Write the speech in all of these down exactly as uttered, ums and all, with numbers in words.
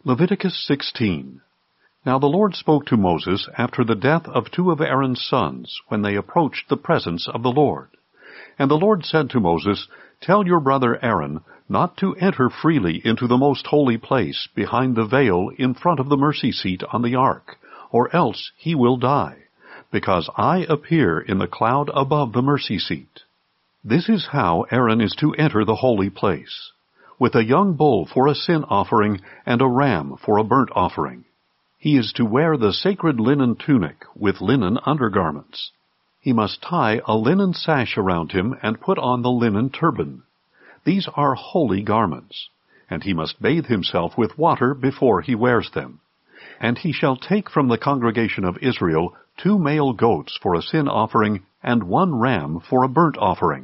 Leviticus sixteen. Now the Lord spoke to Moses after the death of two of Aaron's sons, when they approached the presence of the Lord. And the Lord said to Moses, Tell your brother Aaron not to enter freely into the most holy place behind the veil in front of the mercy seat on the ark, or else he will die, because I appear in the cloud above the mercy seat. This is how Aaron is to enter the holy place, with a young bull for a sin offering and a ram for a burnt offering. He is to wear the sacred linen tunic with linen undergarments. He must tie a linen sash around him and put on the linen turban. These are holy garments, and he must bathe himself with water before he wears them. And he shall take from the congregation of Israel two male goats for a sin offering and one ram for a burnt offering.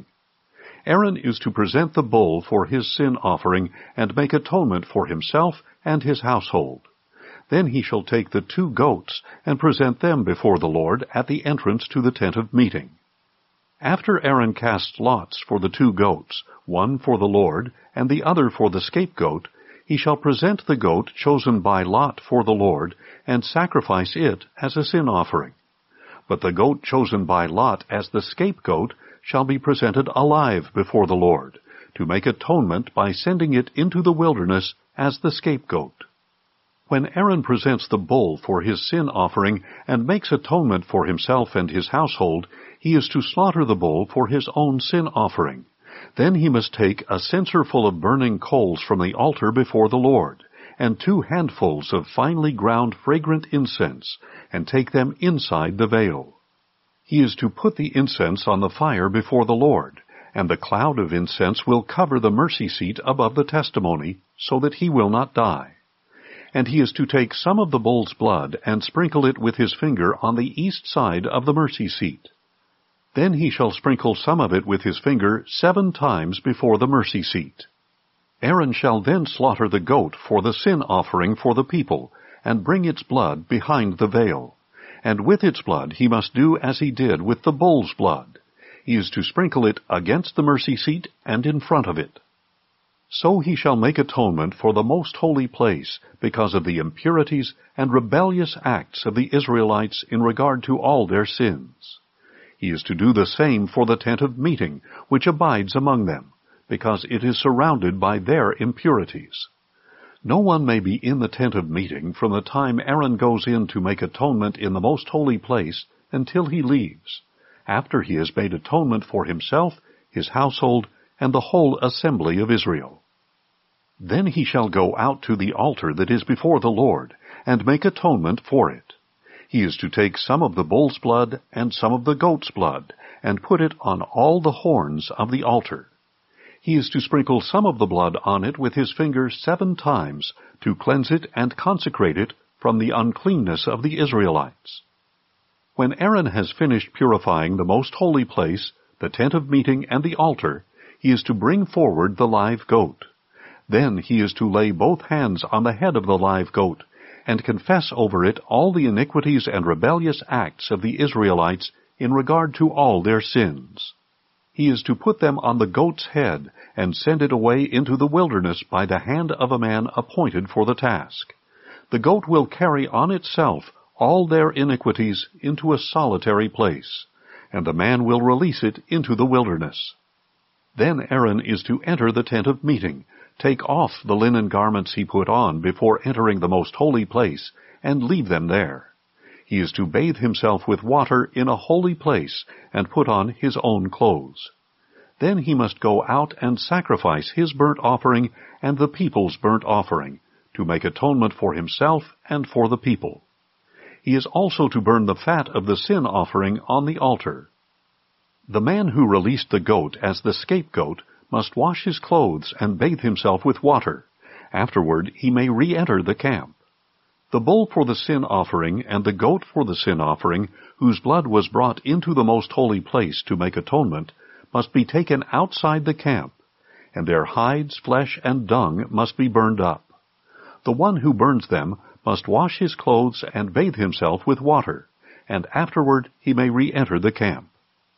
Aaron is to present the bull for his sin offering and make atonement for himself and his household. Then he shall take the two goats and present them before the Lord at the entrance to the tent of meeting. After Aaron casts lots for the two goats, one for the Lord and the other for the scapegoat, he shall present the goat chosen by lot for the Lord and sacrifice it as a sin offering. But the goat chosen by lot as the scapegoat shall be presented alive before the Lord, to make atonement by sending it into the wilderness as the scapegoat. When Aaron presents the bull for his sin offering and makes atonement for himself and his household, he is to slaughter the bull for his own sin offering. Then he must take a censer full of burning coals from the altar before the Lord, and two handfuls of finely ground fragrant incense, and take them inside the veil. He is to put the incense on the fire before the Lord, and the cloud of incense will cover the mercy seat above the testimony, so that he will not die. And he is to take some of the bull's blood and sprinkle it with his finger on the east side of the mercy seat. Then he shall sprinkle some of it with his finger seven times before the mercy seat. Aaron shall then slaughter the goat for the sin offering for the people, and bring its blood behind the veil. And with its blood he must do as he did with the bull's blood. He is to sprinkle it against the mercy seat and in front of it. So he shall make atonement for the most holy place because of the impurities and rebellious acts of the Israelites in regard to all their sins. He is to do the same for the tent of meeting, which abides among them, because it is surrounded by their impurities. No one may be in the tent of meeting from the time Aaron goes in to make atonement in the most holy place until he leaves, after he has made atonement for himself, his household, and the whole assembly of Israel. Then he shall go out to the altar that is before the Lord, and make atonement for it. He is to take some of the bull's blood and some of the goat's blood, and put it on all the horns of the altar. He is to sprinkle some of the blood on it with his finger seven times, to cleanse it and consecrate it from the uncleanness of the Israelites. When Aaron has finished purifying the most holy place, the tent of meeting, and the altar, he is to bring forward the live goat. Then he is to lay both hands on the head of the live goat, and confess over it all the iniquities and rebellious acts of the Israelites in regard to all their sins. He is to put them on the goat's head, and send it away into the wilderness by the hand of a man appointed for the task. The goat will carry on itself all their iniquities into a solitary place, and the man will release it into the wilderness. Then Aaron is to enter the tent of meeting, take off the linen garments he put on before entering the most holy place, and leave them there. He is to bathe himself with water in a holy place, and put on his own clothes. Then he must go out and sacrifice his burnt offering and the people's burnt offering, to make atonement for himself and for the people. He is also to burn the fat of the sin offering on the altar. The man who released the goat as the scapegoat must wash his clothes and bathe himself with water. Afterward he may re-enter the camp. The bull for the sin offering and the goat for the sin offering, whose blood was brought into the most holy place to make atonement, must be taken outside the camp, and their hides, flesh, and dung must be burned up. The one who burns them must wash his clothes and bathe himself with water, and afterward he may re-enter the camp.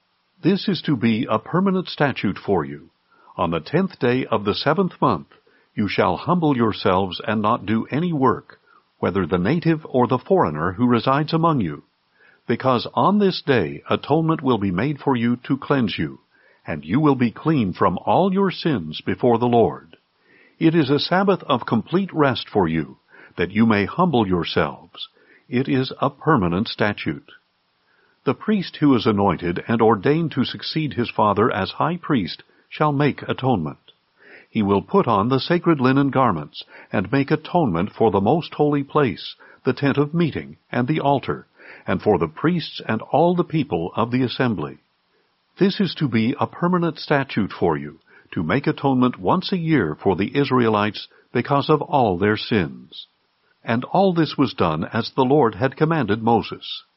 This is to be a permanent statute for you. On the tenth day of the seventh month You shall humble yourselves and not do any work, whether the native or the foreigner who resides among you, because on this day atonement will be made for you to cleanse you, and you will be clean from all your sins before the Lord. It is a Sabbath of complete rest for you, that you may humble yourselves. It is a permanent statute. The priest who is anointed and ordained to succeed his father as high priest shall make atonement. He will put on the sacred linen garments, and make atonement for the most holy place, the tent of meeting, and the altar, and for the priests and all the people of the assembly. This is to be a permanent statute for you, to make atonement once a year for the Israelites because of all their sins. And all this was done as the Lord had commanded Moses.